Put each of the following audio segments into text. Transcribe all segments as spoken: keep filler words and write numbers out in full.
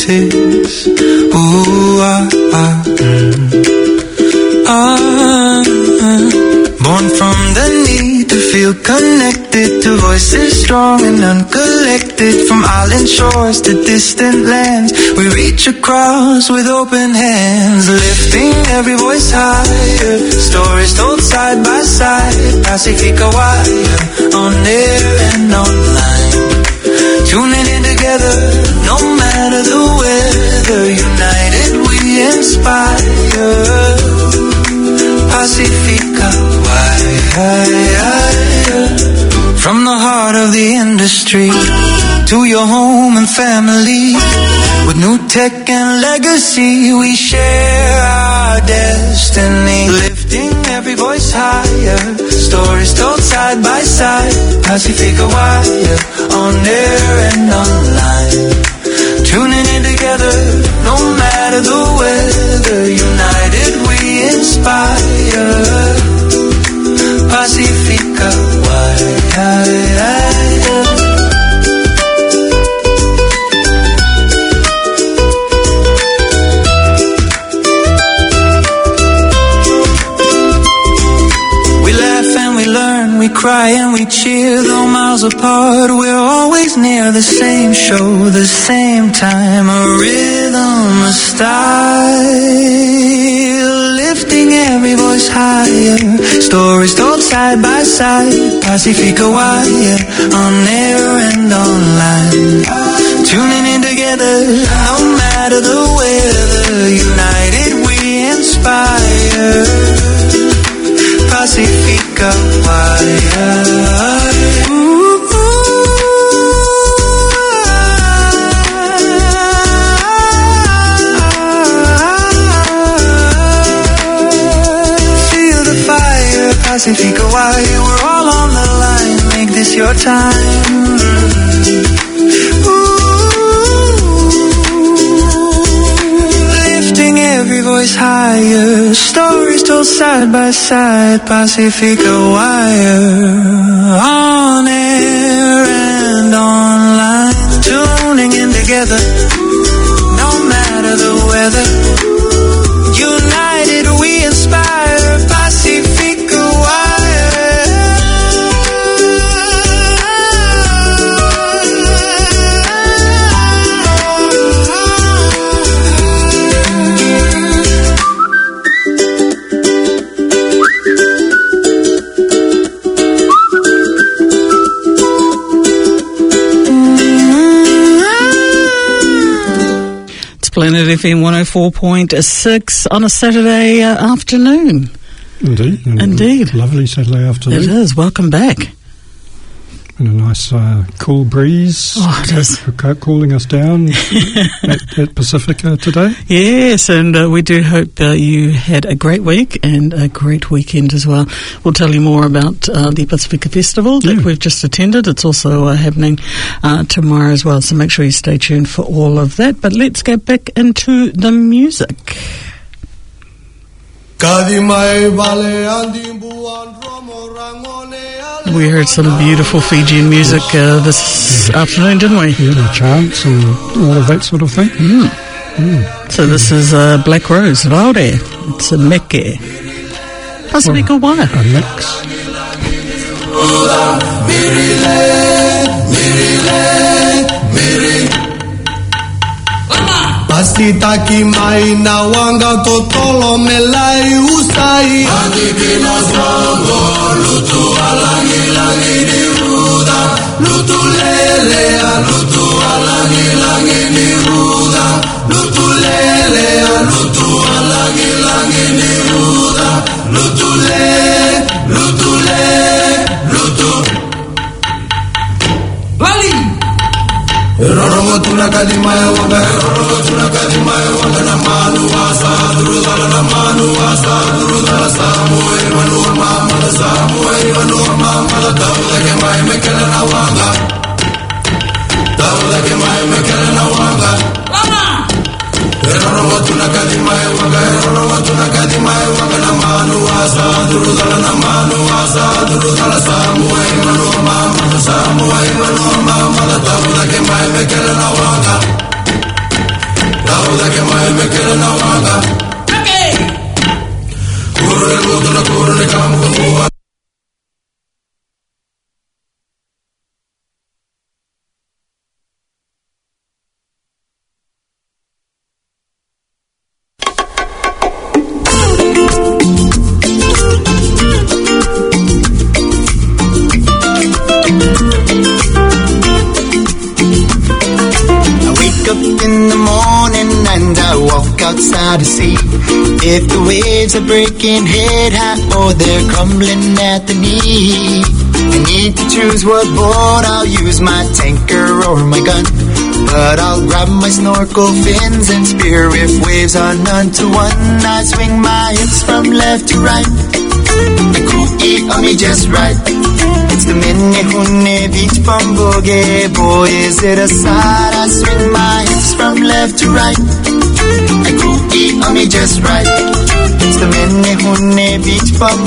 voices. Ooh, ah, ah, mm. ah, ah. Born from the need to feel connected to voices strong and uncollected. From island shores to distant lands, we reach across with open hands, lifting every voice higher. Stories told side by side, Pacifica Wire, on air and online. Tuning in together, no matter the weather. United we inspire. Pacifica Wire. From the heart of the industry to your home and family, with new tech and legacy, we share our destiny. Lifting every voice higher, stories told side by side. Pacifica Wire, on air and online. Tuning in together, no matter the weather. United we inspire. Pacifica Wire. We cry and we cheer, though miles apart, we're always near. The same show, the same time, a rhythm, a style, lifting every voice higher. Stories told side by side. Pacifica Wire, on air and online. Tuning in together, no matter the weather. United we inspire. Pacifica Wire. Ooh, feel the fire, Pacifica Wire. We're all on the line. Make this your time. Every voice higher, stories told side by side. Pacifica Wire, on air and online. Tuning in together, no matter the weather. United we inspire. Pacifica Wire. Planet F M one oh four point six on a Saturday uh, afternoon. Indeed. Indeed. Lovely Saturday afternoon. It is. Welcome back. And a nice uh, cool breeze oh, it is. cooling us down at, at Pacifica today. Yes, and uh, we do hope uh, you had a great week and a great weekend as well. We'll tell you more about uh, the Pacifica Festival that yeah. we've just attended. It's also uh, happening uh, tomorrow as well, so make sure you stay tuned for all of that. But let's get back into the music. We heard some beautiful Fijian music uh, this yeah. afternoon, didn't we? Yeah, the chants and all of that sort of thing. Mm. Mm. So mm. this is uh, Black Rose, Raude. It's a meke. Pacifica Wire. A mix. Pasitaki mai na wanga totolo melai usai Adibino songo lutu alangi langi ni ruda Lutu lele lutu alangi langi ni ruda Lutu lele lutu alangi langi ni ruda Lutu le, lutu le, lutu Wali Roromo tunakadima ya wanga Roromo tunakadima ya wanga na manu wasa Durudala na manu wasa Durudala samu Emanu mama na samu Emanu mama na Tawla ke mai mekele na wanga Tawla ke mai mekele na wanga Wanga Roromo tunakadima ya wanga Roromo tunakadima ya wanga na manu wasa Durudala na manu wasa Durudala samu Emanu mama na samu Emanu mama na Tawla ke mai mekele na wanga oda ke mai me kere na wanga. Okay. Kure luto na kure ne kampu mua. Outside to see if the waves are breaking head high or they're crumbling at the knee. I need to choose what boat I'll use, my tanker or my gun. But I'll grab my snorkel fins and spear if waves are none to one. I swing my hips from left to right. The cookie on me just right. It's the Minehune Beach Bum Boogie. Boy, is it a sight. I swing my hips from left to right. The cookie on me just right. It's the Minehune Beach Bum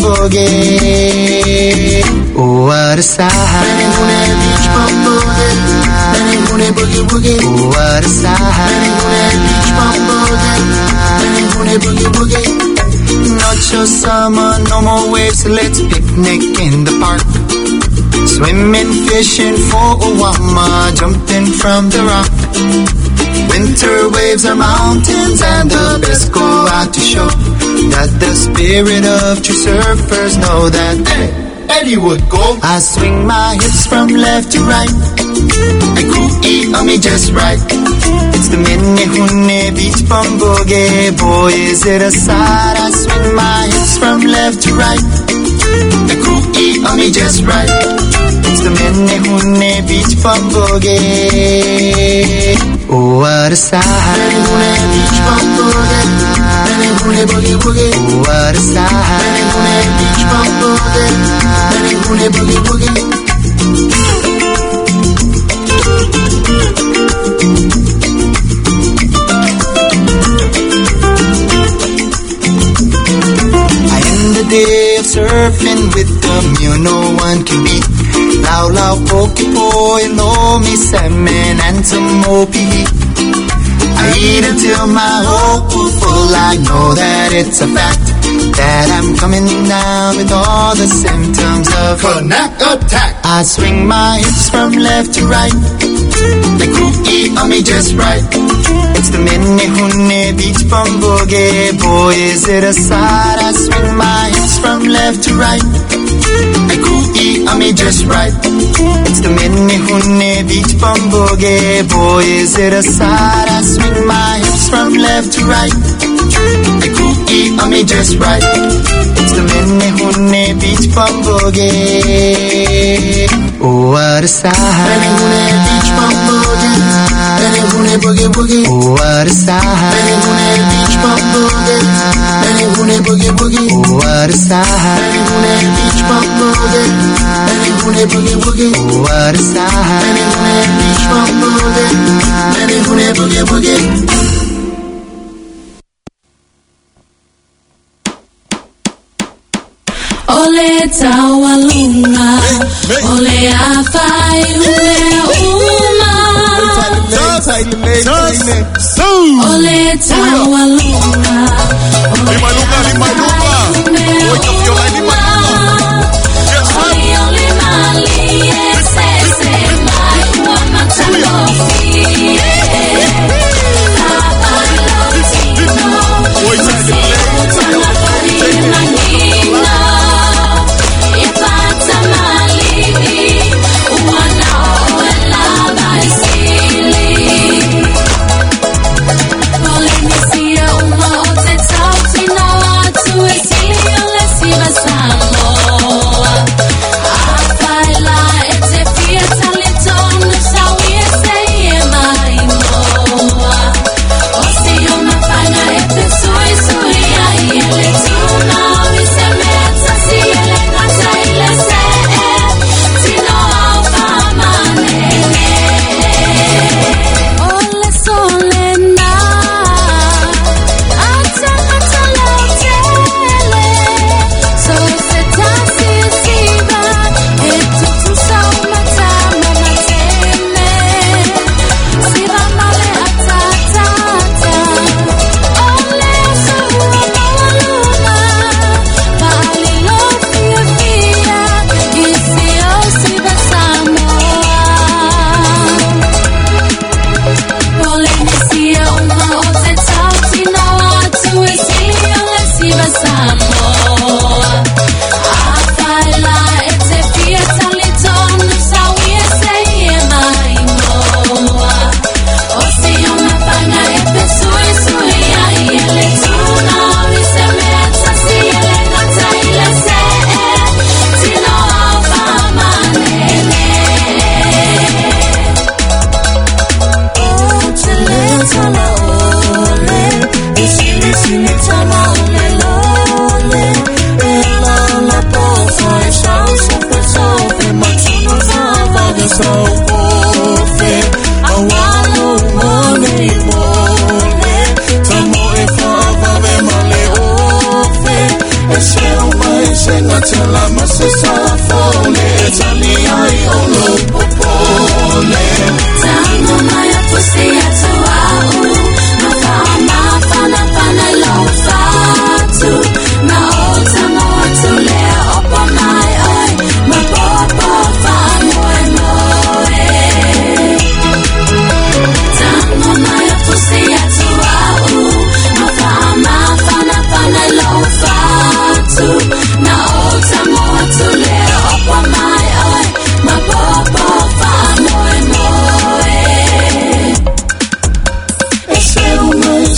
Boogie. Oh, what a sight. Minehune Beach Bum Boogie. Minehune Boogie Boogie. Oh, what a sight. Minehune Beach Bum Boogie. Minehune Boogie Boogie. Not your summer, no more waves, so let's picnic in the park. Swimming, fishing for Owama, jumping from the rock. Winter waves are mountains and the best go out to show that the spirit of true surfers know that hey, Eddie would go. I swing my hips from left to right. I cookie on me just right. It's the Minehune Beach Bum Boogie. Boy, is it a sight. I swing my hips from left to right. I cookie on me just right. It's the Minehune Beach Bum Boogie. Oh, what a sight. Minehune Beach Bum Boogie. Minehune Boogie Boogie. Oh, what a sight. Minehune Beach Bum Boogie. Minehune Boogie Boogie. I end the day of surfing with them you no one can beat. Lao lao poke poi lo me salmon and some O P E. I eat until my hope will full. I know that it's a fact that I'm coming down with all the symptoms of a knack attack. I swing my hips from left to right. The cookie on me just right. It's the Minehune Beach Bum Boogie. Boy, is it a sight. I swing my hips from left to right. The cookie on me just right. It's the Minehune Beach Bum Boogie. Boy, is it a sight. I swing my hips from left to right. The cookie on me just right. It's the Minehune Beach Bum Boogie. Oh, what a sight. Minehune Beach Bum Boogie. Minehune Boogie Boogie. Oh, what a sight. Minehune Beach Bum Boogie. Minehune Boogie Boogie. Oh, what a sight. Minehune Beach Bum Boogie. Minehune Boogie Boogie. Oh, what a sight. Minehune Beach Bum Boogie. Minehune Boogie Boogie. Ole tawalunga, ole afai ule uma. Ole tawalunga, ole afai ule uma. Ole ole mali ese se mai wa matalofi. Oh,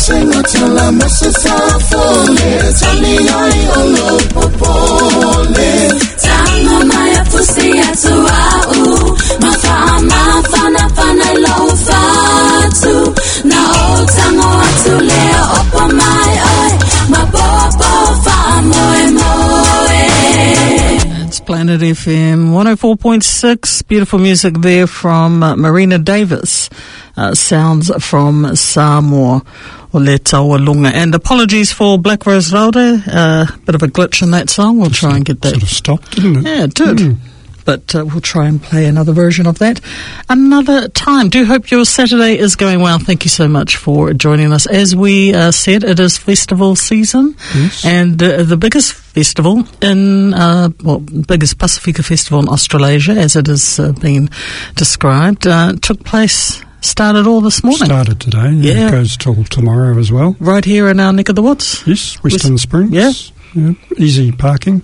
Singatala Mosafole, Taliai Olo Popole, Tango Maya Pussy Atuau, Mafama Fana Fana Lofatu, Nao Tango Atulea Opa My Eye, Mapopo Famoe Moe. It's Planet F M one oh four point six. Beautiful music there from uh, Marina Davis. Uh, sounds from Samoa. Ole Taua Lunga. And apologies for Black Rose Raude. A uh, bit of a glitch in that song. We'll try and get that. Sort of stopped, didn't it? Yeah, it did. Mm. But uh, we'll try and play another version of that another time. Do hope your Saturday is going well. Thank you so much for joining us. As we uh, said, it is festival season. Yes. And uh, the biggest festival in, uh, well, biggest Pacifica festival in Australasia, as it has uh, been described, uh, took place, started all this morning. Started today. Yeah. Yeah. It goes till tomorrow as well. Right here in our neck of the woods. Yes, Western West- Springs. Yeah. Yeah, easy parking,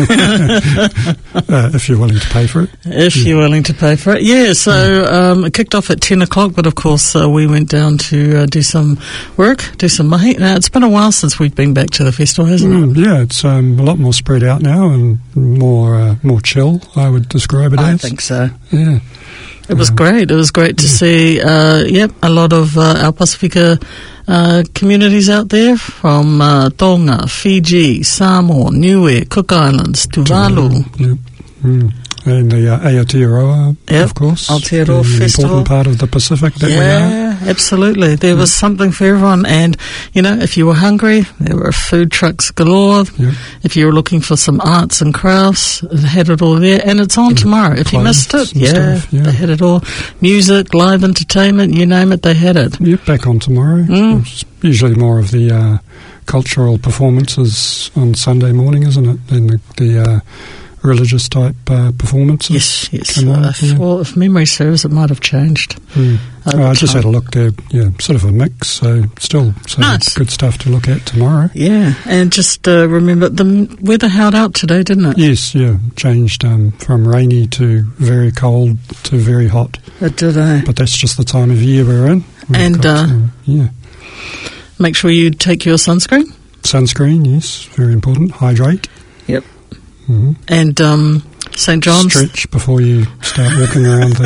uh, if you're willing to pay for it. If you're willing to pay for it. Yeah, so um, it kicked off at ten o'clock, but of course uh, we went down to uh, do some work, do some mahi. Now, it's been a while since we've been back to the festival, hasn't Mm, yeah, it's um, a lot more spread out now and more uh, more chill, I would describe it it? I as. think so. Yeah. It was Um, great. It was great to see, uh, yep, a lot of uh, our Pacifica uh, communities out there from uh, Tonga, Fiji, Samoa, Niue, Cook Islands, Tuvalu. Yep. Mm. And the uh, Aotearoa, Yep, of course. Aotearoa the Festival. important part of the Pacific that we are. Yeah, absolutely. There was something for everyone. And, you know, if you were hungry, there were food trucks galore. Yep. If you were looking for some arts and crafts, it had it all there. And it's on tomorrow. If you missed it, Clothes and yeah, stuff, yeah. they had it all. Music, live entertainment, you name it, they had it. Yep, back on tomorrow. Mm. It's usually more of the uh, cultural performances on Sunday morning, isn't it, than the, the uh, religious type uh, performances. Yes, yes. Come on, Uh, if, yeah. well, if memory serves, it might have changed. Mm. over Oh, I just time. had a look there. Yeah, sort of a mix. So still some Nice. good stuff to look at tomorrow. Yeah, and just uh, remember, the m- weather held out today, didn't it? Yes, yeah, changed um, from rainy to very cold to very hot. It did, eh? But that's just the time of year we're in. We've And, got, uh, um, yeah, Make sure you take your sunscreen. sunscreen. Yes, very important. Hydrate. Yep. Mm-hmm. And um, Saint John's, Stretch before you start walking around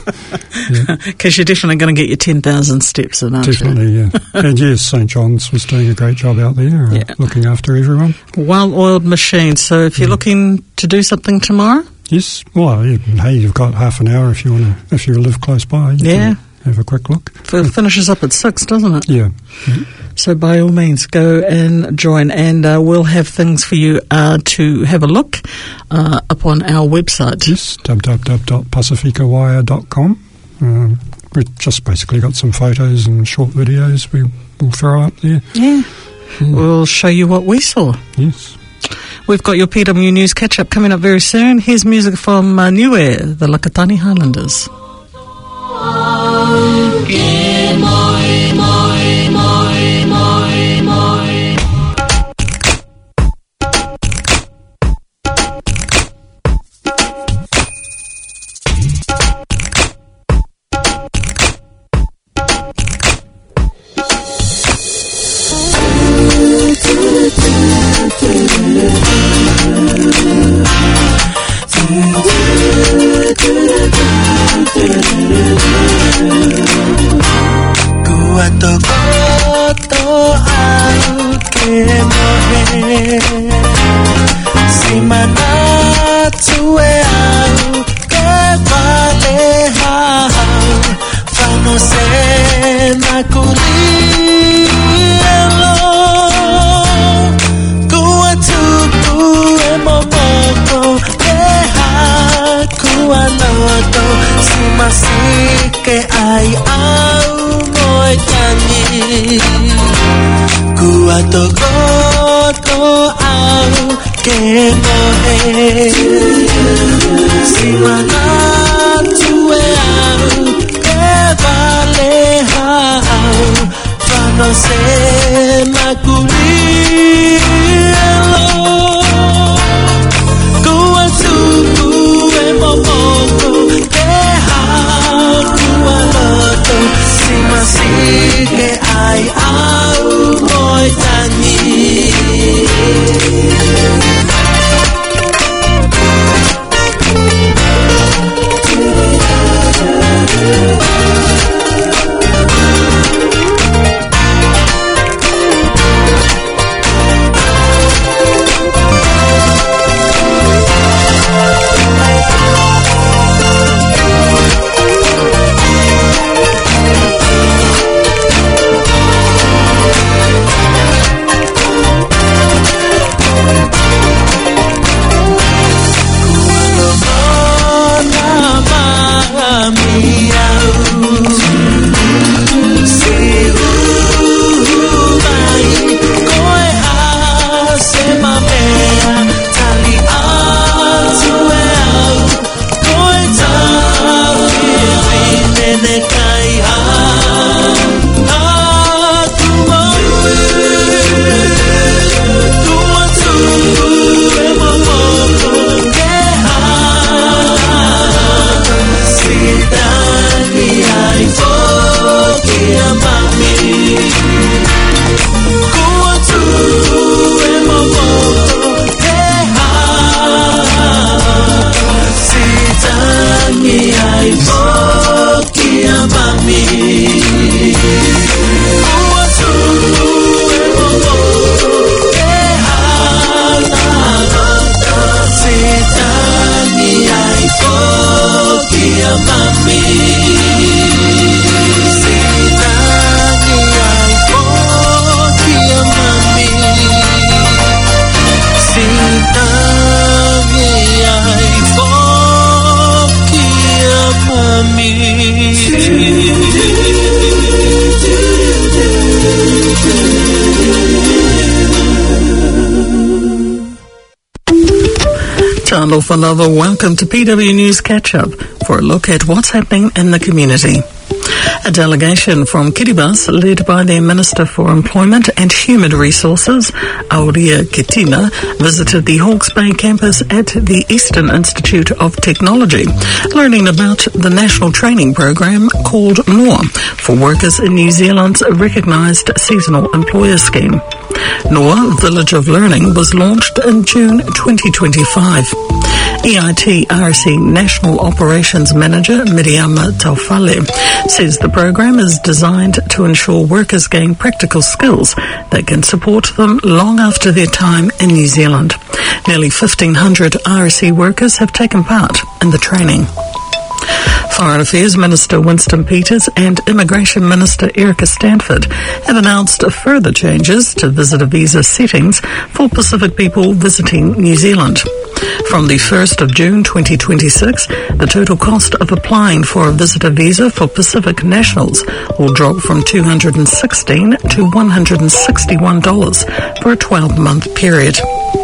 the. because you're definitely going to get your ten thousand steps in, aren't Definitely, yeah. And yes, Saint John's was doing a great job out there, uh, Yeah. looking after everyone. you? Well-oiled machine. So if you're Mm. looking to do something tomorrow, Yes, well, yeah, hey, you've got half an hour if you want to, if you live close by. You Yeah. can have a quick look. it finishes up at six, doesn't it? Yeah. So by all means, go and join, and uh, we'll have things for you uh, to have a look uh, upon our website. Yes, w w w dot pacifica wire dot com. Um, we've just basically got some photos and short videos we will throw up there. Yeah. Yeah. We'll show you what we saw. Yes. We've got your P W News catch-up coming up very soon. Here's music from uh, Niue, the Lakatani Highlanders. Kuato koto au ke mohe Si mana tue au ke vale hau Whano se na kurielo Kua tuku e momoko ke haku anoto Si masike ai au moi tangi Kua to koto au ke mohe Si mana tue au ke vale hau Whano se makurielo Kua tuku e momoko ke haku aloto Si masike ai au Alofa Lova, welcome to P W News Catch-Up for a look at what's happening in the community. A delegation from Kiribati, led by their Minister for Employment and Human Resources, Aurea Ketina, visited the Hawke's Bay campus at the Eastern Institute of Technology, learning about the national training program called N O A for workers in New Zealand's recognised seasonal employer scheme. N O A, Village of Learning, was launched in June twenty twenty-five. E I T R C National Operations Manager Miriam Taufale says the program is designed to ensure workers gain practical skills that can support them long after their time in New Zealand. Nearly fifteen hundred R S E workers have taken part in the training. Foreign Affairs Minister Winston Peters and Immigration Minister Erica Stanford have announced further changes to visitor visa settings for Pacific people visiting New Zealand. From the first of June twenty twenty-six, the total cost of applying for a visitor visa for Pacific nationals will drop from two hundred sixteen dollars to one hundred sixty-one dollars for a twelve-month period.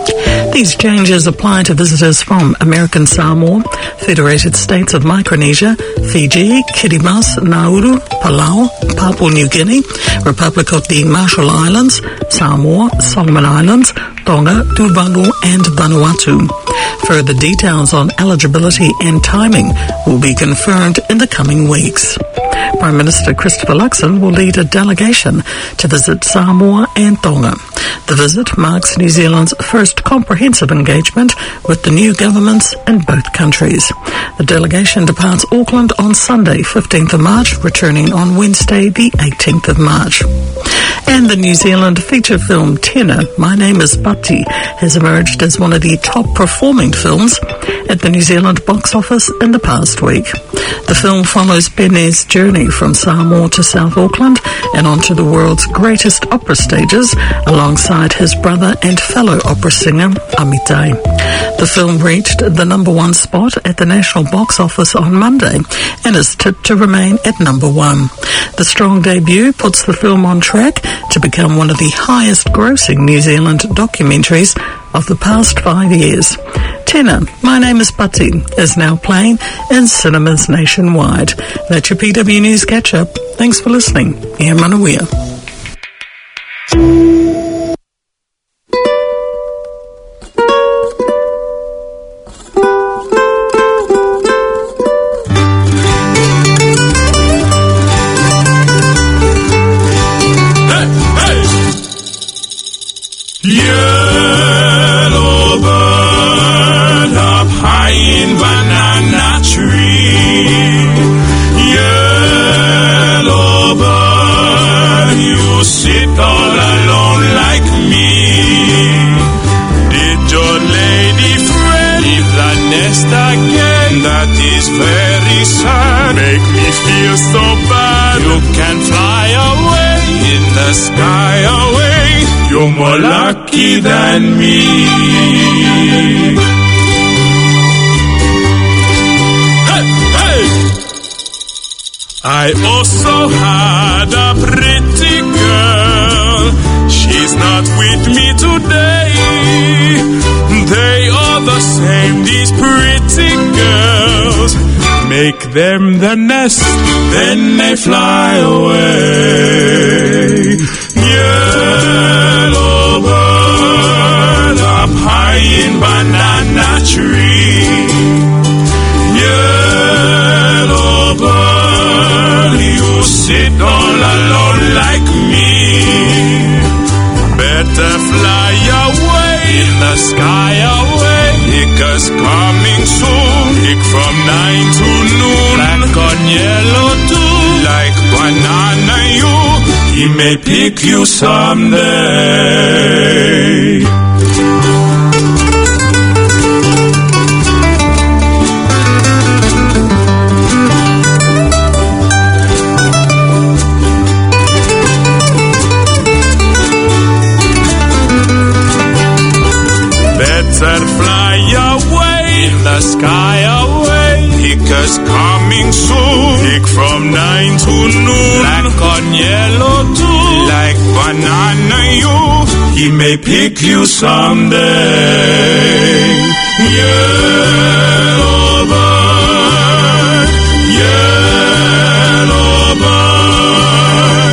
These changes apply to visitors from American Samoa, Federated States of Micronesia, Fiji, Kiribati, Nauru, Palau, Papua New Guinea, Republic of the Marshall Islands, Samoa, Solomon Islands, Tonga, Tuvalu and Vanuatu. Further details on eligibility and timing will be confirmed in the coming weeks. Prime Minister Christopher Luxon will lead a delegation to visit Samoa and Tonga. The visit marks New Zealand's first comprehensive engagement with the new governments in both countries. The delegation departs Auckland on Sunday, fifteenth of March, returning on Wednesday, the eighteenth of March. And the New Zealand feature film Tena, My Name is Pati, has emerged as one of the top performing films at the New Zealand box office in the past week. The film follows Pene's journey from Samoa to South Auckland and onto the world's greatest opera stages alongside his brother and fellow opera singer Amitai. The film reached the number one spot at the national box office on Monday and is tipped to remain at number one. The strong debut puts the film on track to become one of the highest grossing New Zealand documentaries of the past five years. Tena, My Name is Pati, is now playing in cinemas nationwide. That's your P W News Catch-Up. Thanks for listening. Ian Manawia. You're more lucky than me. Hey, hey! I also had a pretty girl. She's not with me today. They are the same, these pretty girls. Make them the nest, then they fly away. Yellow bird up high in banana tree. Yellow bird, you sit all alone like me. Better fly away in the sky away, because coming soon, pick from nine to noon. Black on yellow too, like banana you. He may pick you someday. Better fly away in the sky away, because coming soon, pick from nine to noon. Black on yellow too, like banana you. he may pick you someday. Yellow bird, yellow bird,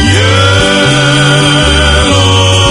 yellow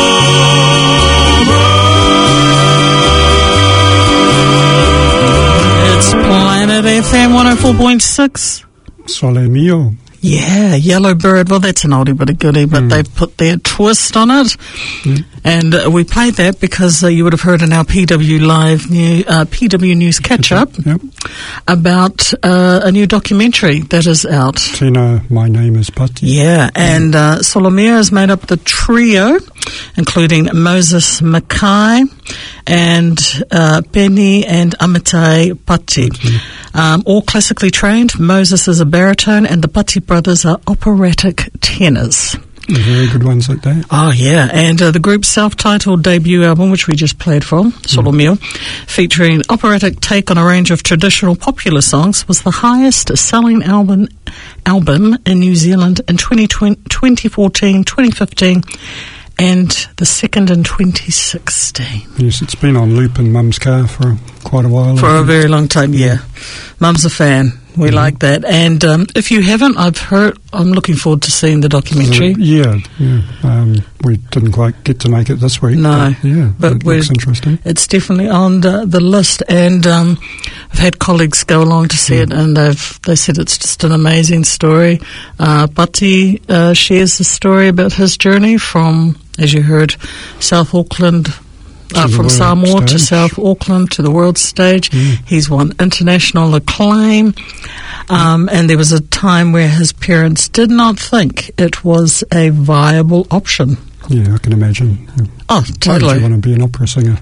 bird. It's Planet F M one oh four point six. Sole Mio. Yeah, Yellow Bird. Well, that's an oldie but a goodie, but Mm. they've put their twist on it. Mm. And uh, we played that because uh, you would have heard in our P W Live new, uh, P W News catch-up Yep. about uh, a new documentary that is out. Tina, my name is Pati. Yeah, and uh, Solomia has made up the trio, including Moses Mackay and uh, Penny and Amitai Pati. Um, all classically trained. Moses is a baritone and the Pati brothers are operatic tenors. Very good ones at that. Oh, yeah. And uh, the group's self-titled debut album, which we just played from, Solomio, featuring operatic take on a range of traditional popular songs, was the highest-selling album album in New Zealand in twenty fourteen, twenty fifteen, and the second in twenty sixteen. Yes, it's been on loop in Mum's car for quite a while. For I a think. very long time, yeah. Mum's a fan. We Mhm. like that. And um, if you haven't, I've heard, I'm looking forward to seeing the documentary. Uh, yeah, yeah. Um, we didn't quite get to make it this week. No, But yeah, but it we're- looks interesting. It's definitely on the, the list, and um, I've had colleagues go along to see it, and they've they said it's just an amazing story. Uh, Pati uh, shares the story about his journey from, as you heard, South Auckland. Uh, To the from world Samoa to stage. South Auckland to the world stage. Mm. He's won international acclaim. Um, and there was a time where his parents did not think it was a viable option. Yeah, I can imagine. Yeah. Oh, Why totally. would you want to be an opera singer?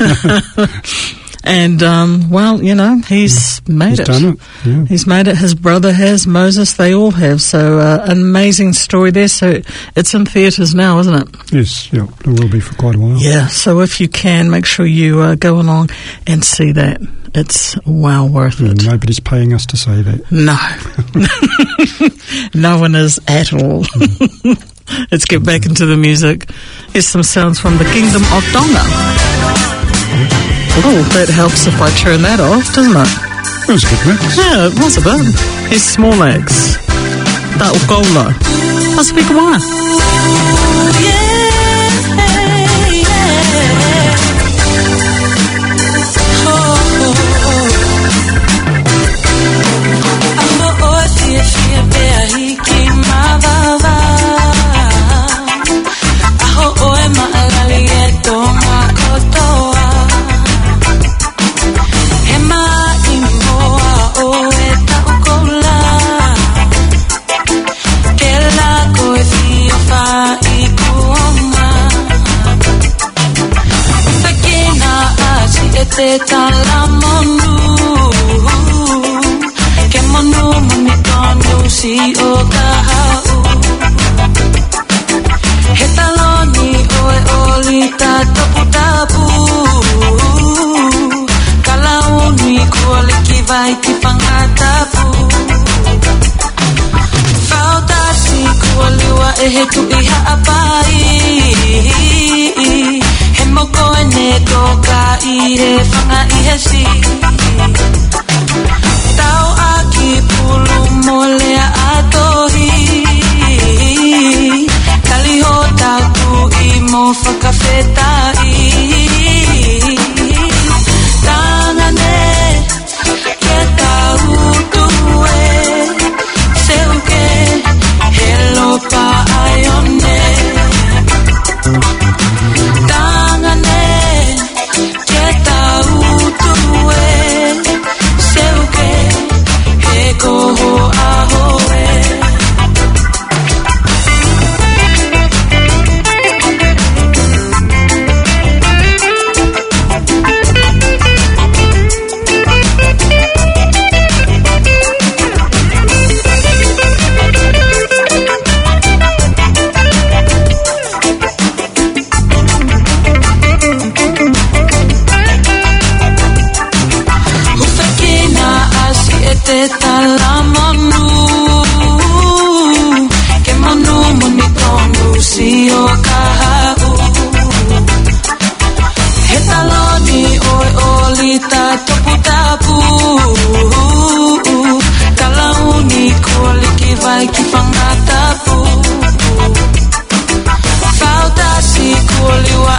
And, um, well, you know, he's made He's it. done it. Yeah. He's made it. His brother has, Moses, they all have. So, uh, an amazing story there. So, it's in theatres now, isn't it? Yes, yeah, it will be for quite a while. Yeah. So, if you can, make sure you uh, go along and see that. It's well worth Yeah, it. nobody's paying us to say that. No. No one is at all. Let's get back into the music. Here's some sounds from the Kingdom of Tonga. Oh, that helps if I turn that off, doesn't it? It was a good mix. Yeah, it was a bit. Here's Small Axe. That Ugola. Must be one. Te talamonu Ke monu muni tonu si o kahau He taloni oe oli ta tapu tapu Kalauni kuole ki vai ki whangatapu Whautasi kuoliwa e he tu iha apai He moko e ne toka I he whanga I he si Tau aki pulu molea atohi Kaliho taku I mo whakawhetai Tangane ke tau tue Seuke he lopa aione Tangane ke tau tue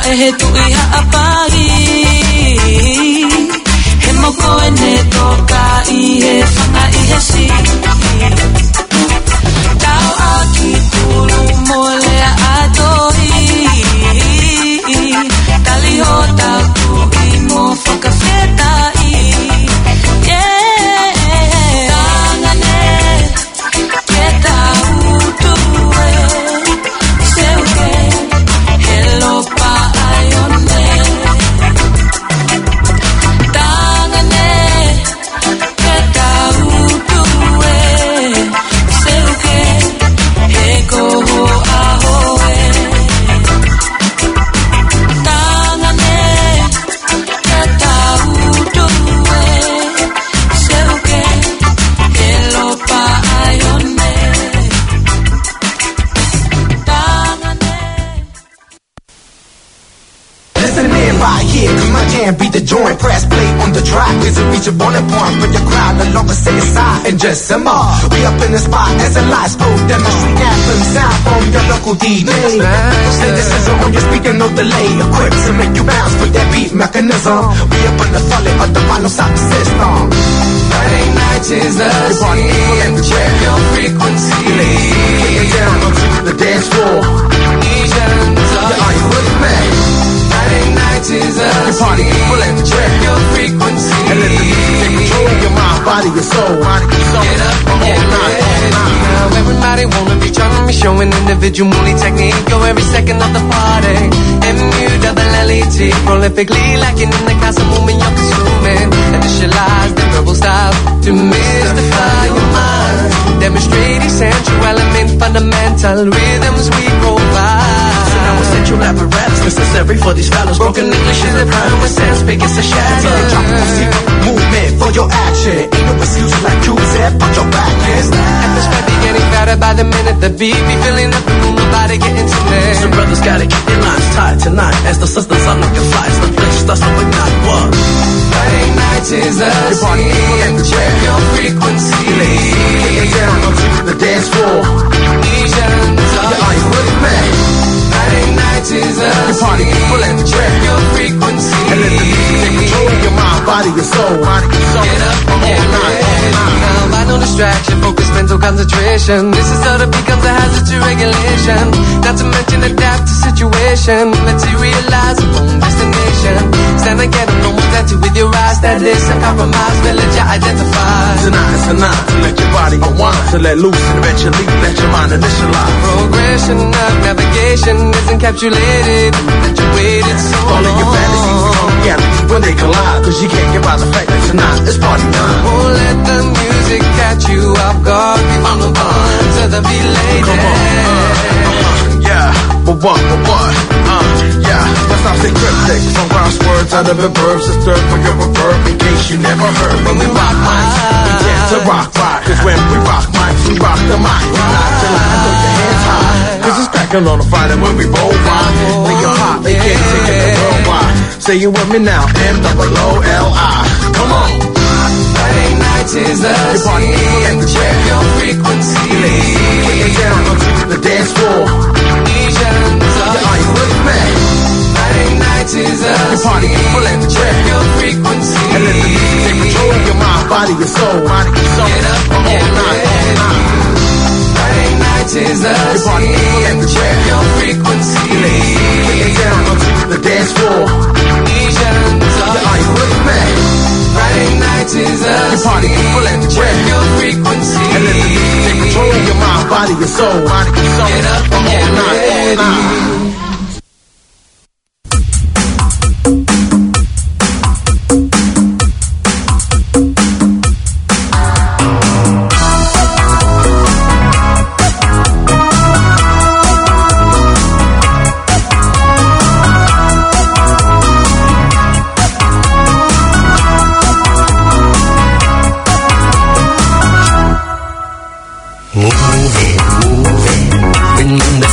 e he tui haapai he moko e ne toka i he whanga i he si tau a ki tulu mo lea atoi tali ho tau tu i mo whakawhetai yeah tangane ke tau tue seuke hello pa aione tangane ke tau tue seuke he koho ahoe tangane ke tau tue seuke hello pa aione tangane. Listen in right here, cause my jam beat the joint. Press play on the track, is a reach a boiling point for your crowd. No longer sit aside and just simmer. We up in the spot as a live spoke, demonstrate anthem sound from your local D J. Say this is on your speaker, no delay. Equipped to make you bounce with that beat mechanism. We up in the solid of the final sound system. Friday night is the scene, and check your frequency. Put it down onto the dance floor. Yeah, are you with me? Friday night is a party people and check your frequency and let the music control your mind, body, your soul. Get up, all night, all night. Now everybody wanna be trying me, showing individually technique. Go every second of the party. M U double L E T, prolifically lacking in the constant movement you're consuming. Initialize the verbal style to mystify your mind. Demonstrate essential element, fundamental rhythms we provide. So now essential apparatus necessary for these fellas. Broken English is a prime sense, big as a shadow. Movement for your action. Ain't no excuse like you said, put your back in. At this point, be getting better by the minute. The beat be filling up the room, nobody getting to me. Some brothers gotta keep their lines tied tonight. As the sisters are looking flies, the place starts to ignite. What? Friday night is a party people and check your frequency. Take it down onto the dance floor. Yeah, are you with me? Friday night is a party people and check your frequency and let the music control your mind, body, your soul. Get up, all night, all night. Now by no distraction, focus, mental concentration. This is how it becomes a hazard to regulation. Not to mention adapt to situation. Materialize your own destination. Stand again, no more that with your eyes. That is a compromise, village I identify. Tonight is a night to let your body unwind, to let loose and eventually let your mind initialize. Progression of navigation is encapsulated, graduated so all of your fantasies become reality when they collide. Cause you can't get by the fact that tonight is party time. Won't let the music catch you off guard. We on the run to the beat lady. Come on, uh, uh, yeah, but what, but what, uh, yeah. That's how I say cryptic. Some crosswords out of the verbs is third for your reverb. In case you never heard, when we rock mics, we dance to rock right. Cause when we rock mics, we rock the mic. We rock the line, throw your hands high. Cause it's cracking on a Friday when we roll wide. Think of pop, they can't take it worldwide. Say it with me now, M double O L I. Come on. Friday night is a party people and check your frequency. Put it down onto the dance floor. Yeah, are you with me? Friday night is a party people and check your frequency and let the music control your mind, body, your soul. Get up, all night, all night. Friday night is a party people and check your frequency. Put it down onto the dance floor. Yeah, are you with me? Friday night is a party people and check your frequency and let the music control your mind, body, your soul. Get up, all night, all night. Move it, move it, bring them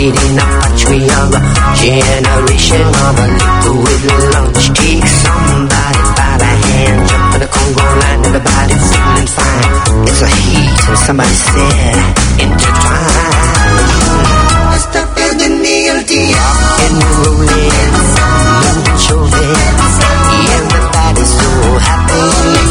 eating a bunch. We are a generation of a liquid lunch. Kick somebody by the hand, jump in the Congo line, everybody feeling fine. It's a heat, and somebody said, intertwine. Stop building the L T O. And rolling, moving, shoving. Everybody's so happy.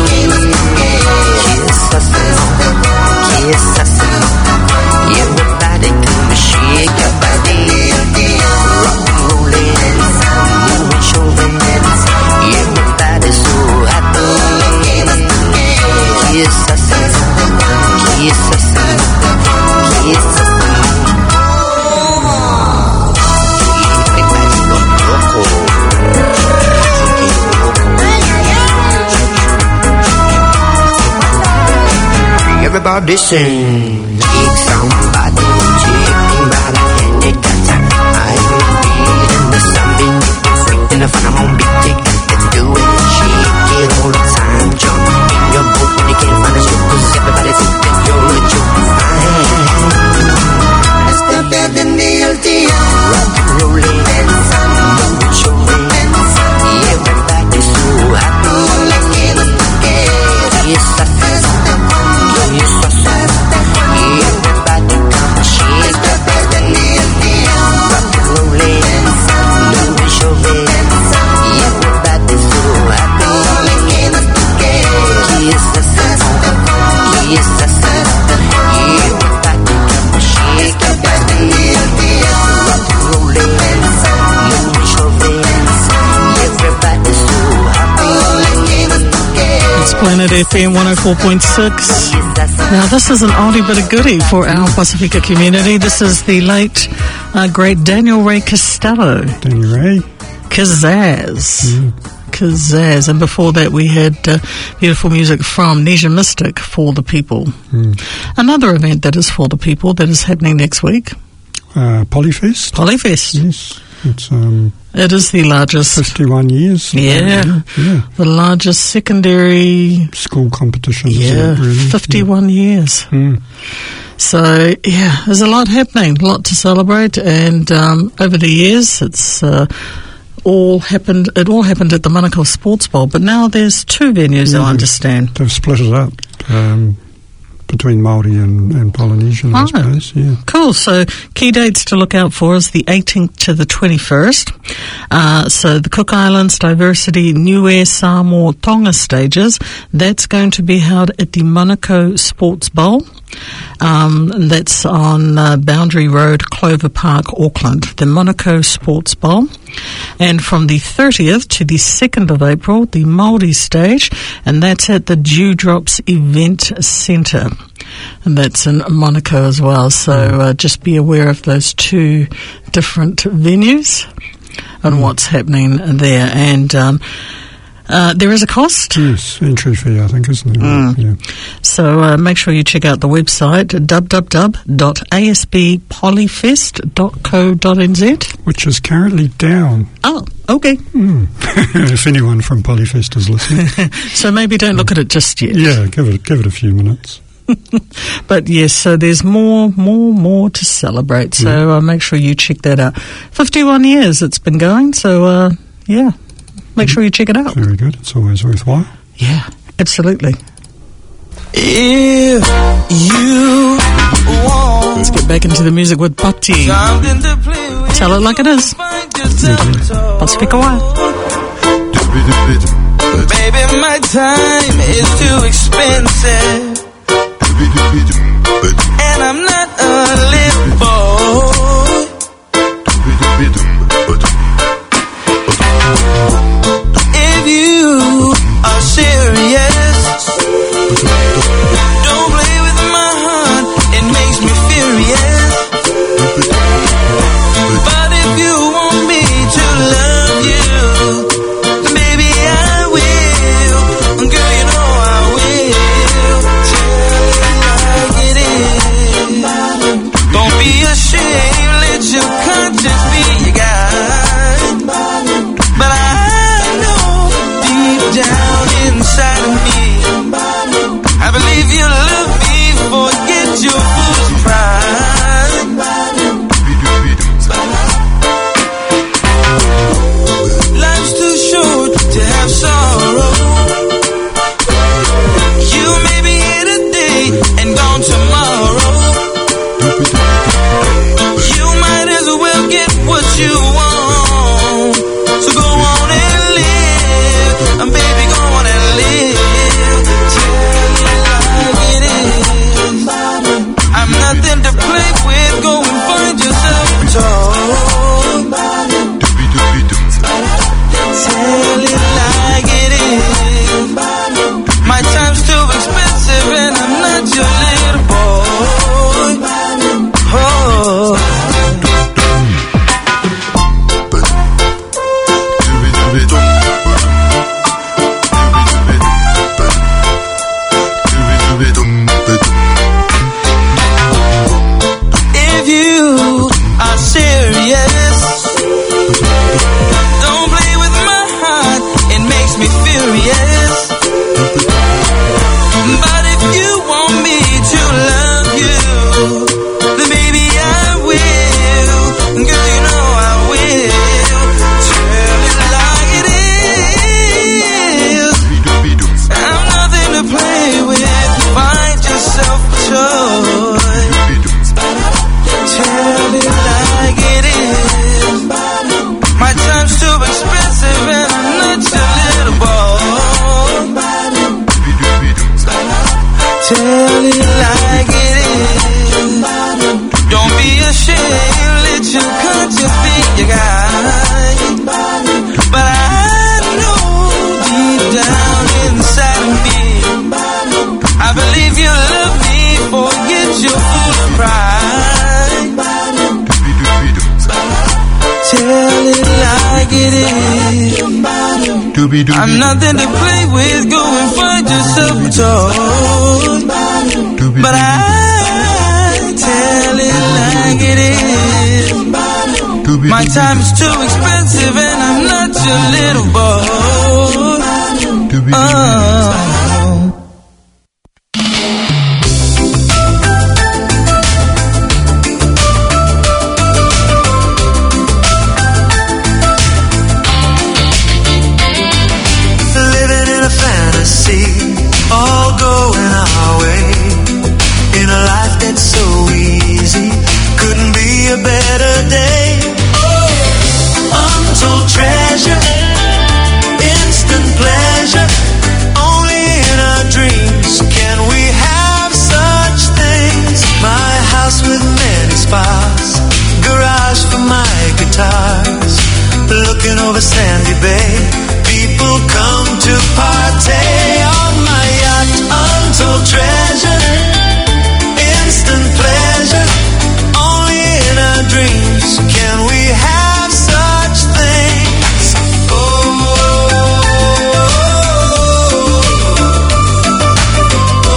Kiss us along, kiss us along. Everybody come shake your body. Rock and rollin', moving, shoving. Everybody's so happy. Kiss us along, kiss us along, kiss us along. Everybody's go loco. Everybody sing. Kick somebody, chicken by the hand, it got time. I'm beating the sun, being freaking the fun. I'm on big tick. Let's do it. Shake it all the time. Jump in your boat when you can't find a ship, 'cause everybody thinks that you're a joke. Let's step out in the L T O. Rock and rollin', moving, showing. Everybody's so happy. Yes, I feel. Yes, I feel. Everybody come shake the bed. Rock and rollin', moving, showing. Everybody's so happy. Yes, I feel. Yes, I feel. Everybody come shake the bed. Rock and rollin', moving, showing. Everybody's so happy. It's Planet F M one oh four point six. Now, this is an oldie but a goodie for our Pacifica community. This is the late, uh, great Daniel Ray Costello. Daniel Ray. Kazazz. Mm. Kazazz. And before that, we had uh, beautiful music from Nesia Mystic, For the People. Mm. Another event that is for the people that is happening next week. Uh, Polyfest. Polyfest. Yes. It's um, It is the largest. fifty-one years. Yeah. Uh, yeah. The largest secondary. School competition. Yeah. Isn't it, really? fifty-one Yeah. years. Mm. So, yeah, there's a lot happening, a lot to celebrate, and um, over the years, it's uh, all happened. It all happened at the Manukau Sports Bowl, but now there's two venues, Yeah. I understand. They've split it up um, between Māori and, and Polynesian, I Oh. suppose. Yeah. Cool. So key dates to look out for is the eighteenth to the twenty-first. Uh, so the Cook Islands Diversity Niue Samoa Tonga stages, that's going to be held at the Manukau Sports Bowl. Um, that's on uh, Boundary Road, Clover Park, Auckland, the Manukau Sports Bowl. And from the thirtieth to the second of April, the Māori stage, and that's at the Dewdrops Event Centre. And that's in Manukau as well. So uh, just be aware of those two different venues and mm. what's happening there. And um, uh, there is a cost. Yes, entry fee, I think, isn't it? Mm. Yeah. So uh, make sure you check out the website, w w w dot a s b polyfest dot co dot n z. Which is currently down. Oh, okay. Mm. If anyone from Polyfest is listening. So maybe don't look at it just yet. Yeah, give it give it a few minutes. But yes, so there's more, more, more to celebrate. So Yeah. uh, make sure you check that out. fifty-one years it's been going, so uh, yeah, make sure you check it out. Very good. It's always worthwhile. Yeah, absolutely. If you want Let's get back into the music with Pati. something to play with, Tell it like it is. Pacifica Wild. Baby, my time is too expensive, and I'm not a little boy. If you are serious, don't play with my heart, it makes me furious. But if you want me to love you, baby, I will. Girl, you know I will. Tell me like it is. Don't be ashamed. I'm nothing to play with. Go and find yourself a toy. But I tell it like it is. My time is too expensive and I'm not your little boy. Oh. All going our way in a life that's so easy. Couldn't be a better day. Untold treasure, instant pleasure. Only in our dreams can we have such things. My house with many spas, garage for my guitars, looking over Sandy Bay. People come to party on my yacht. Untold treasure, instant pleasure. Only in our dreams can we have such things. Oh, oh,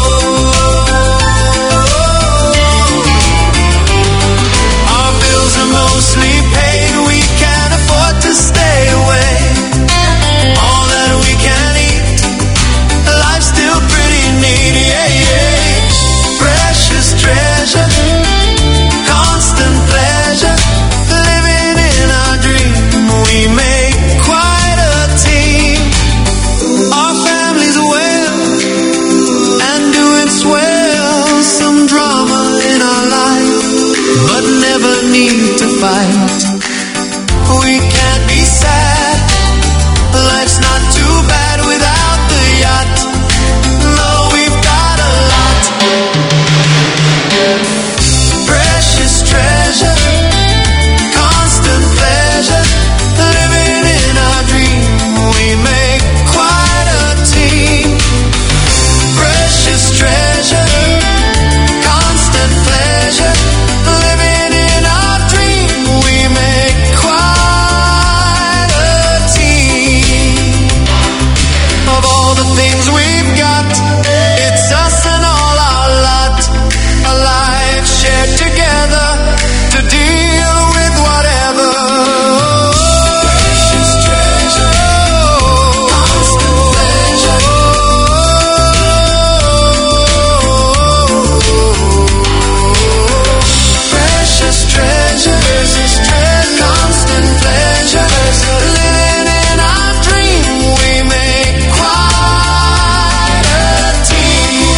oh. Our bills are mostly paid. We can't afford to stay away. All that we can eat, life's still pretty neat, yeah, yeah. Precious treasure, constant pleasure, living in our dream. We make quite a team. Our family's well and doing swell. Some drama in our life, but never need to fight. We can't be sad. Life's not too bad without the yacht. No, we've got a lot. Precious treasure, constant pleasure, living in our dream. We make quite a team. Precious treasure, constant pleasure, living in our dream. We make quite a team. Of all the things we've got, it's us and all our lot. A life shared together to deal with whatever. Precious treasure, constant pleasure. Precious treasure, constant pleasure, living in our dream. We make quite a team.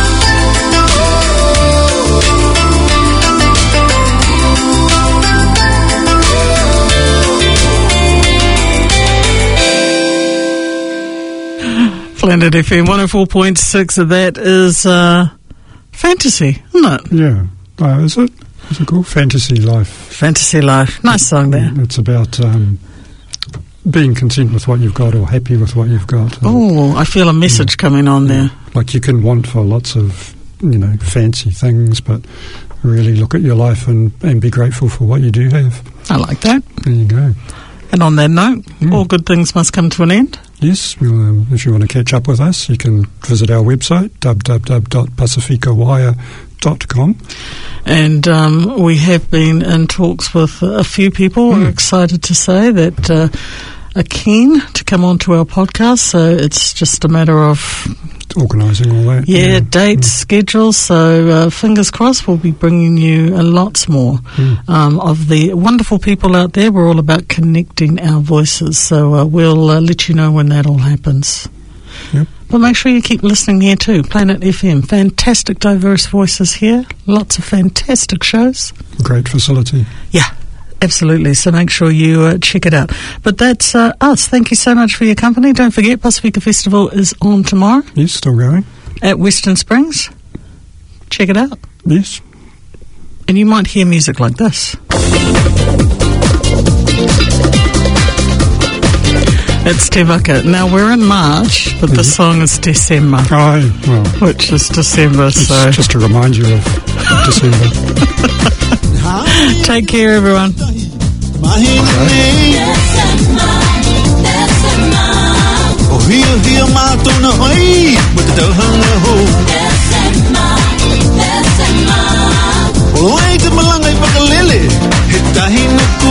Splendid F M one oh four point six. That is uh, fantasy, isn't it? Yeah. Uh, is it? What's it called? Fantasy Life. Fantasy Life. Nice song there. It's about um, being content with what you've got or happy with what you've got. Oh, I feel a message yeah. coming on there. Like you can want for lots of, you know, fancy things, but really look at your life and, and be grateful for what you do have. I like that. There you go. And on that note, mm. all good things must come to an end. Yes, well, um, if you want to catch up with us, you can visit our website, w w w dot pacifica wire dot com. And um, we have been in talks with a few people. Mm. We're excited to say that uh, are keen to come onto our podcast, so it's just a matter of organising all that. Yeah, yeah. dates, mm. schedules. So uh, fingers crossed, we'll be bringing you uh, lots more mm. um, of the wonderful people out there. We're all about connecting our voices, so uh, we'll uh, let you know when that all happens. Yep. But make sure you keep listening here too. Planet F M, fantastic diverse voices here, lots of fantastic shows. Great facility. Yeah. Absolutely, so make sure you uh, check it out. But that's uh, us. Thank you so much for your company. Don't forget, Pacifica Festival is on tomorrow. Yes, still going. At Western Springs. Check it out. Yes. And you might hear music like this. It's Te Waka. Now, we're in March, but the song is December. Oh, well. Which is December, it's so... just to remind you of December. Take care, everyone. Bye. Hia hia mātona hoi, mo te tauhanga ho. O ai te malanga i whakalele, he tahi nuku.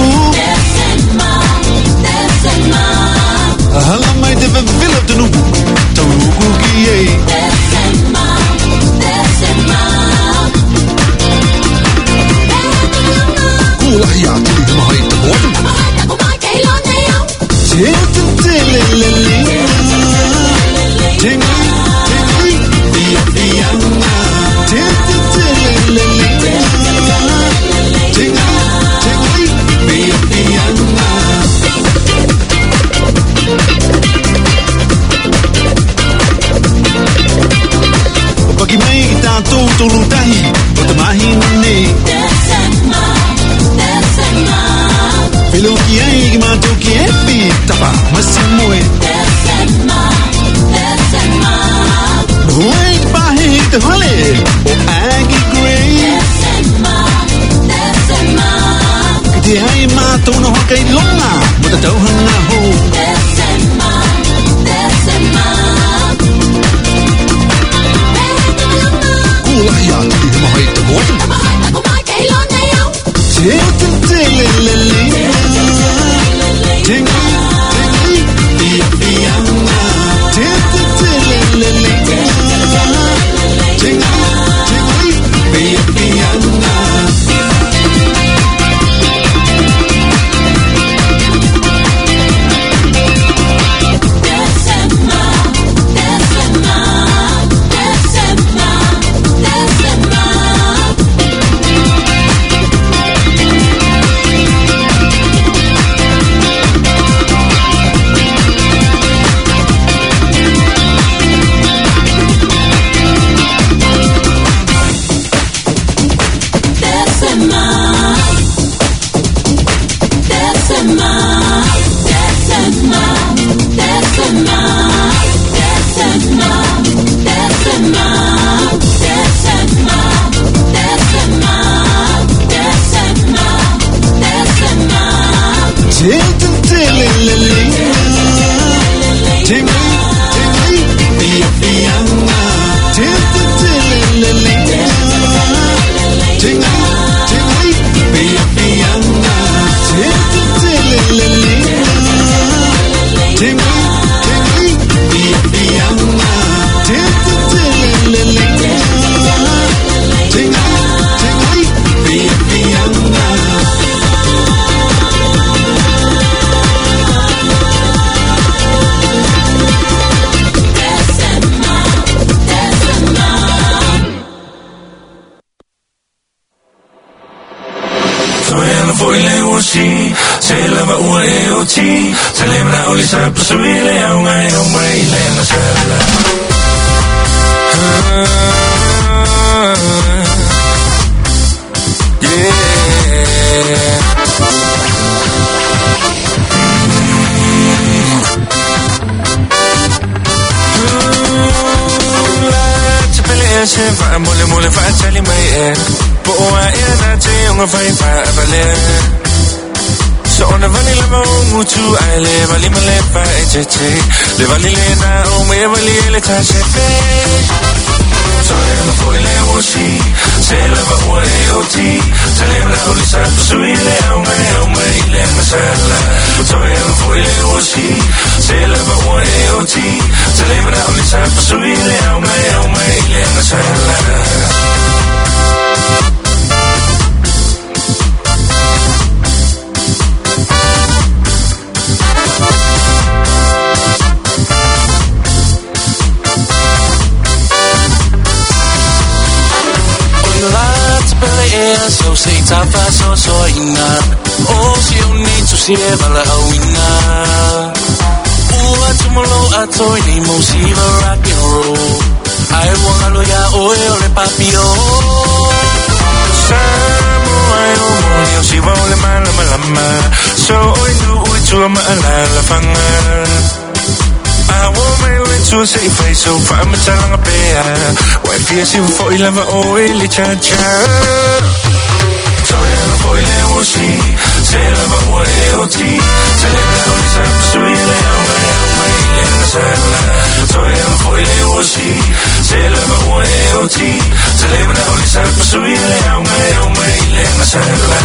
A hala mai te whawhila te nuku, tau uku ki ei. Kulahi a tuli mahai te hotu. Te te te le le le. Tengi, tengi, via viana. Te te te le le le. Tengi, tengi, via viana. Pagi mai ki tātou tolu tahi, o te mahi nane. Pelo ki ai ki mātou ki epi, tapa, masi moe. Hoi ki pahe te hale, o agi grey. Ki te hai mātou na hoka i longa, mo te tauhanga ho. Kulahi a tuli he mahai te hotu. Te te te le le le. Tengi, tengi, via viana. Te te te le le le. Tengi, tengi, via viana. Le vali le na o me vali le ta se fe. So le foi le osi, se la va ore o ti, se le la o sa sui le o me o me le masala. So le foi le osi, se la va ore o ti, se le la o sa sui le o me o me le masala. So say tapa so so ina. Oh, si you need to see bala awina. Ua tumolo atoi ni mo si rock and roll. I wanna lo ya oe le papio. Samo ai o mo yo si va le mala mala ma. So oi du oi tu ma la la fanga. I want my way to a safe place, so far I'm telling a pair. Why fears you for you love oil, cha cha. So I'm for you, we'll see. Say, love, what do you see? Say, love, it's up, so you love, my, my, my, oti Talema na oli sa pasui le au mai au mai le masala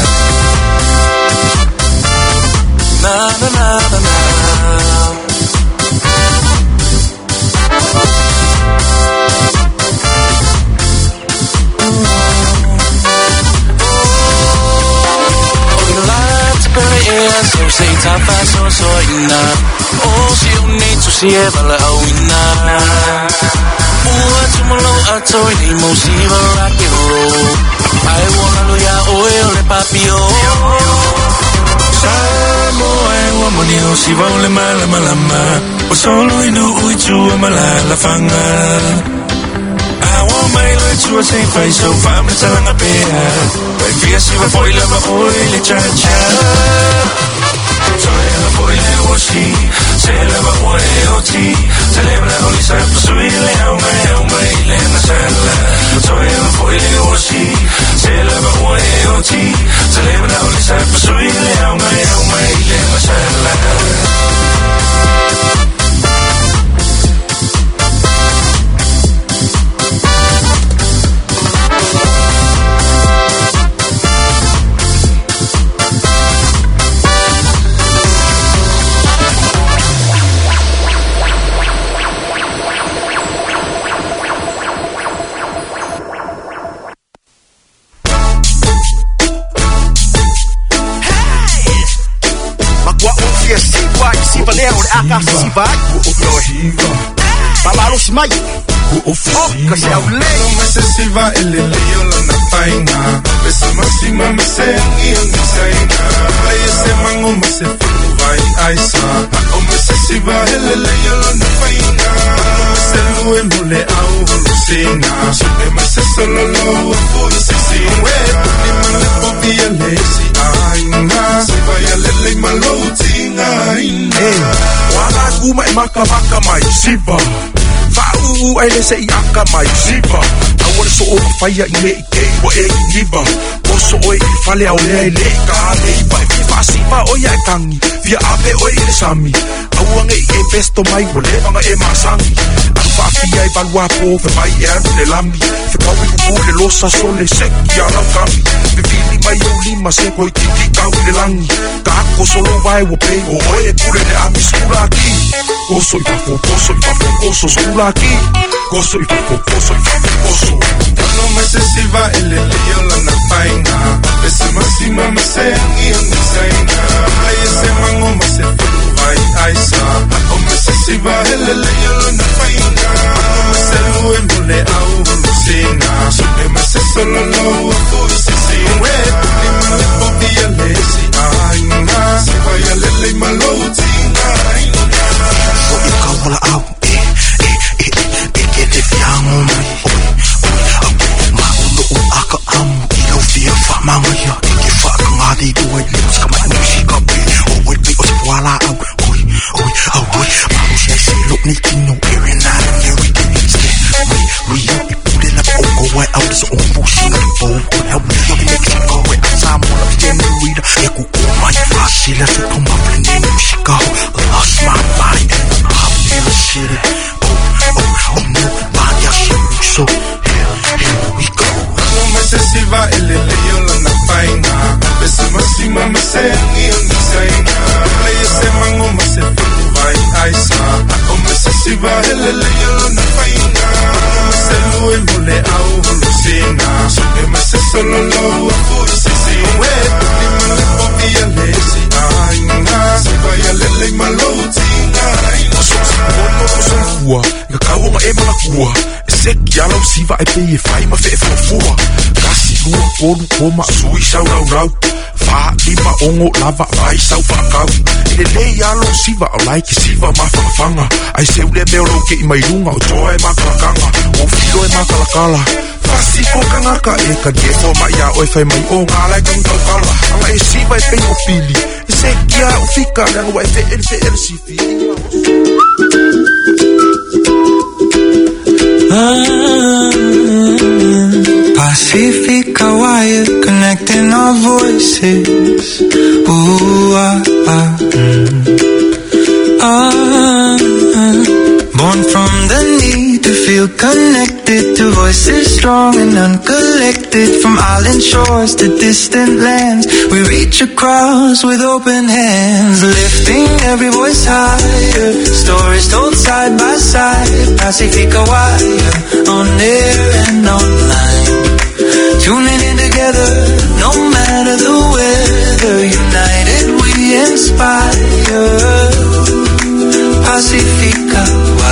Na na na na na So say tapa so so ina oh si uni tu si e bala awina Ua tumalo atoi ni mo si bala ke ro ai wanna lo ya oe le papio Samo e wa moni o si va le mala mala ma o solo inu ui tu mala la fanga I want my life to say face so fam le talanga pe Pai via si va foi la va oe le cha cha Soy la foi le osi se la va oe oti celebra oli sa pasui le au mai au mai le na sala Soy la foi le osi se la va oe oti celebra oli sa pasui le au mai au mai le na sala Aka si vai Babalo si mai Oka se au lei Mese si va ele leo la na paina Mese masima mese ngi ngi saina Leye se mango mese fulu vai aisa O mese si va ele leo la na paina Mese lue mule au hulu sina Sube mese solo lo fulu si si We ni male popi ele si aina Si vai ele le malo tinga aina Wala kuma e maka maka mai siva Fau ai le se i aka mai siva Awar so o faya i le i kei wa e i niva Oso o e i fale au le le i ka le i pa e fifa siva o ia e tangi Fia ape o e i le sami Awanga i e pesto mai wa le vanga e masangi Alfa fia i balua po fe mai e anu le lami Fe kau i kuku le losa so le seki a lau kami Fe fili mai o lima se koi tiki kau le langi Ka ako solo vai wa pe o oe e kure le ami skula ki Koso i fafo, koso i fafo, koso skula ki Koso i fafo, koso i fafo, koso Kano mese si va ele leo la na paina Mese masima mese ngi ngi saina Leye se mango mese fulu vai aisa O mese si va ele leo la na paina Mese lue mule au hulu sina Sube mese solo lo fulu si si We ni male popi ele si aina Si vai ele le malo tinga aina O i ka wala au E, e, e, e, ke te fiango mai Oi, oi, au Ma uno o aka amu I lau fia wha mangaya I ke wha ka ngāti duai Leos ka mai musi ka pe O oi pe o te wala au Oi, oi, au oi Ma musi ai se luk ni kino Every night and every day Stay, re, re, au I pule la po Go wai au Dasa o musi na po Oi, au ni au Ni make some go Wai au sa mo la Ptene reader E ku ko mai Asila su ka mapre Ni musi ka ho Lost my mind Feel shit. Oh, oh, oh no, body I shoot so here, here we go. Kano mese si va ele leo la na paina Mese masima mese ngi ngi saina Leye se mango mese fulu vai aisa O mese si va ele leo la na paina Mese lue mule au hulu sina Sube mese solo lo fulu si si We ni male popi ele si aina Si vai ele le malo tinga aina Mono ko sa fua, ka kaunga e mana kua E seki alau siva e pe e whai ma whe e fua Kasi lua konu koma sui sau rau rau Wha lima ongo lava vai sau whakau E le lei alo siva au lai ke siva ma whakawhanga Ai seu le meo lau ke i mai runga o toa e makalakanga O filo e makalakala Kasi ko kangaka e ka nie ko mai a oi whai mai o ngā lai kang tau kala Anga e siva e pe o pili E seki a o fika Rangwa e whe e whe e si fili Pacifica wire connecting our voices. Ooh, ah, ah, mm. ah, ah. Born from the need to feel connected to voices strong and uncollected. From island shores to distant lands, we reach across with open hands, lifting every voice higher. Stories told side by side, Pacifica Wire, on air and online. Tuning in together, no matter the weather. United we inspire. Pacifica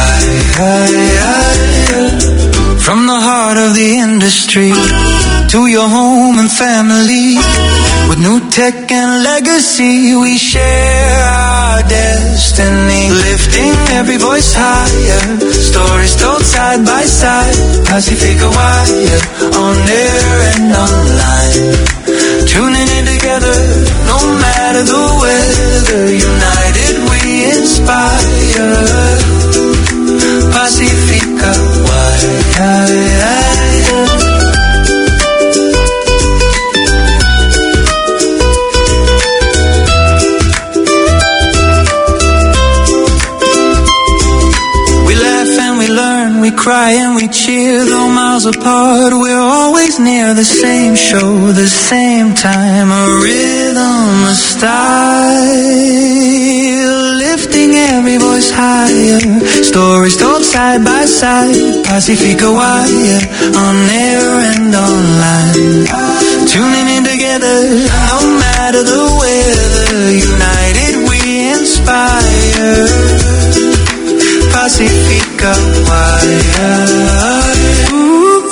Wire. From the heart of the industry to your home and family, with new tech and legacy, we share our destiny. Lifting every voice higher, stories told side by side. Pacifica Wire, on air and online. Tuning in together, no matter the weather. United we inspire. Pacifica Wire. We cry and we cheer, though miles apart, we're always near. The same show, the same time, a rhythm, a style, lifting every voice higher. Stories told side by side, Pacifica Wire, on air and online. Tuning in together, no matter the weather. United we inspire. Pacifica Wire. Ooh,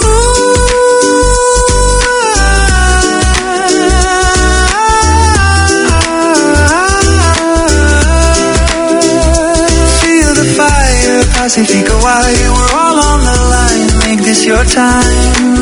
feel the fire, Pacifica Wire. We're all on the line. Make this your time.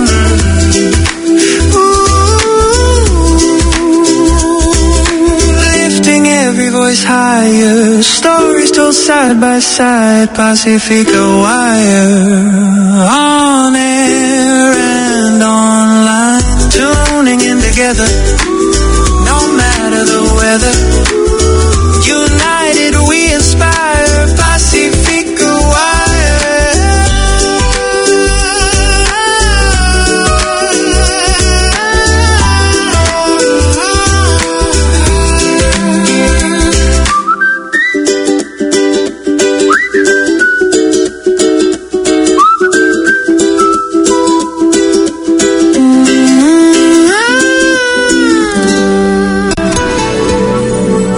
Every voice higher, stories told side by side. Pacifica Wire, on air and online. Tuning in together,